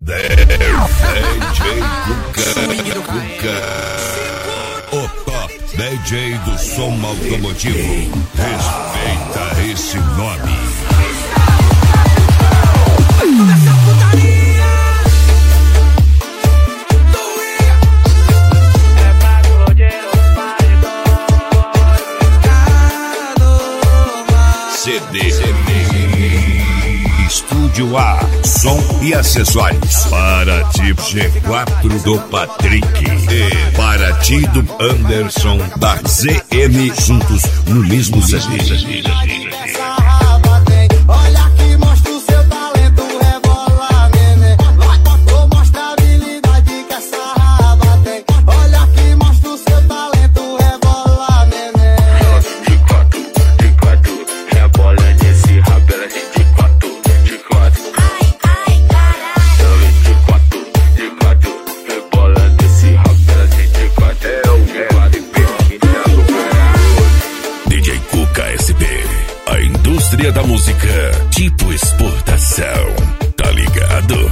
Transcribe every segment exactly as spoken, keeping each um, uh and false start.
D J Cuca, Cuca, o top D J do som automotivo. Respeita esse nome. C D, C D, Estúdio A, som e acessórios. Paraty G quatro do Patrick e Paraty do Anderson da Z M, juntos no mesmo C D. Olha que mostra o seu talento, rebola, neném. Vou mostrar a habilidade que essa raba tem. Olha que mostra o seu talento, rebola, neném. De quatro, de quatro, rebola nesse rabo, ela de quatro, de quatro. Ai, ai, caralho. De quatro, de quatro, rebola nesse rabo, ela de quatro. É o de quatro, D J Cuca S B. A indústria da música, tipo exportação, tá ligado?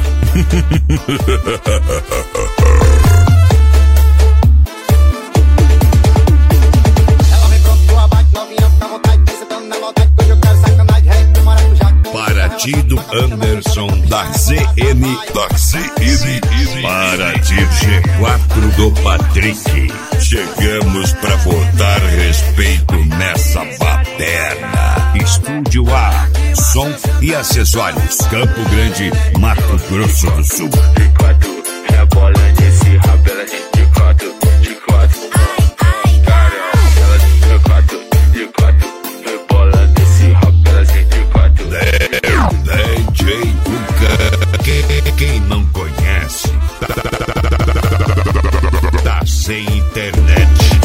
Ela vem pronto pro abate, novinha, fica à vontade, sentando na maldade, hoje eu quero sacanagem, rei do maracujá. Paraty do Anderson da Z M, da Z M, Paraty G quatro do Patrick. Chegamos pra botar respeito nessa baderna. Estúdio A, som e acessórios. Campo Grande, Mato Grosso do Sul. De quatro, rebola nesse rabo, ela de quatro, de quatro. Ai, ai, Caramba, ela de quatro, de quatro, rebola nesse rabo, ela de quatro. D J Cuca, que- quem não conhece, tá sem internet.